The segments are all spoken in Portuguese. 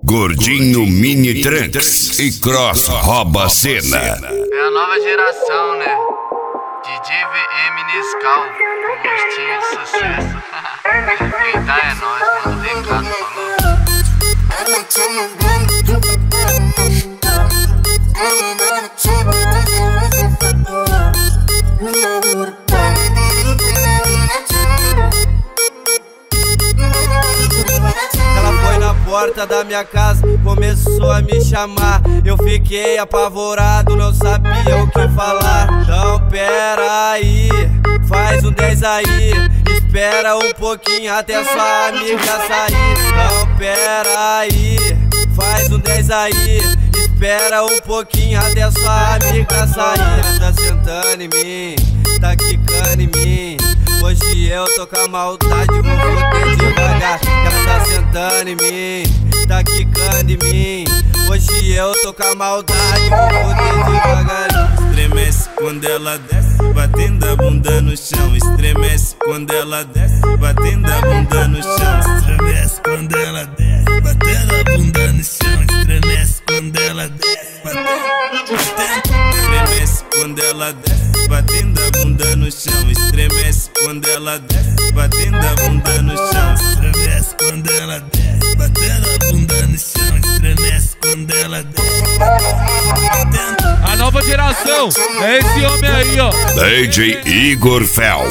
Gordinho Mini Trunks e Cross rouba a cena. É a nova geração, né? DJ VM Nescau, com gostinho de sucesso. Quem tá é nós, mano. Recado, falou. Ela foi na porta da minha casa, começou a me chamar. Eu fiquei apavorado, não sabia o que falar. Então pera aí, faz um 10 aí. Espera um pouquinho até sua amiga sair. Então pera aí, faz um 10 aí. Espera um pouquinho até sua amiga sair. Tá sentando em mim, tá quicando em mim. Hoje eu tô com a maldade, vou foder devagar. Ela tá sentando em mim, tá quicando em mim. Hoje eu tô com a maldade, vou foder devagar. Estremece quando ela desce, batendo a bunda no chão. Estremece quando ela desce, batendo a bunda no chão. Estremece quando ela desce, batendo a bunda no chão. Estremece quando ela desce, batendo. Estremece quando ela desce, batendo a bunda no chão. Estremece quando ela desce, batendo a bunda no chão. Estremece quando ela desce, batendo a bunda no chão. Estremece quando ela desce, batendo. A nova geração é esse homem aí, ó. DJ Igor Fel.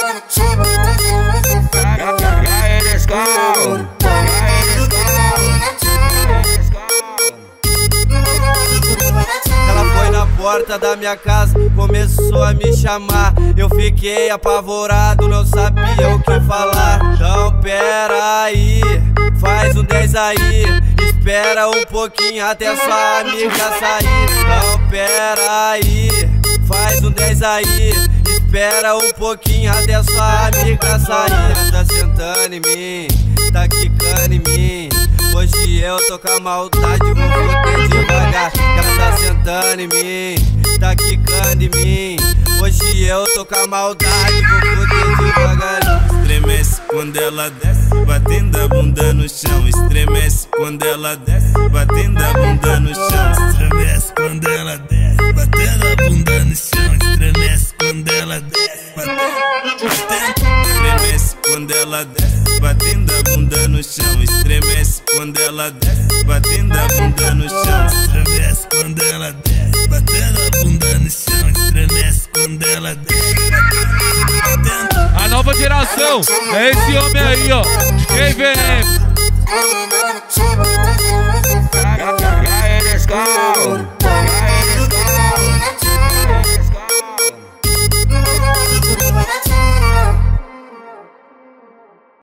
Ela foi na porta da minha casa, começou a me chamar. Eu fiquei apavorado, não sabia o que falar. Então pera aí, faz um 10 aí. Espera um pouquinho até sua amiga sair. Então pera aí, faz um 10 aí. Espera um pouquinho até sua amiga sair. Tá sentando em mim, tá quicando em mim. Hoje eu tô com a maldade, vou foder devagar. Ela tá sentando em mim, tá quicando em mim. Hoje eu tô com a maldade, vou foder devagar. Estremece quando ela desce, batendo a bunda no chão. Estremece quando ela desce, batendo a bunda no chão. Estremece quando ela desce, batendo a bunda no chão. Estremece quando ela desce, batendo. Estremece quando ela desce, batendo a bunda no chão. Estremece quando ela desce, batendo a bunda no chão. Estremece quando ela desce, batendo a bunda no chão. Estremece quando ela desce, batendo. A nova geração é esse homem aí, ó. DJ VM.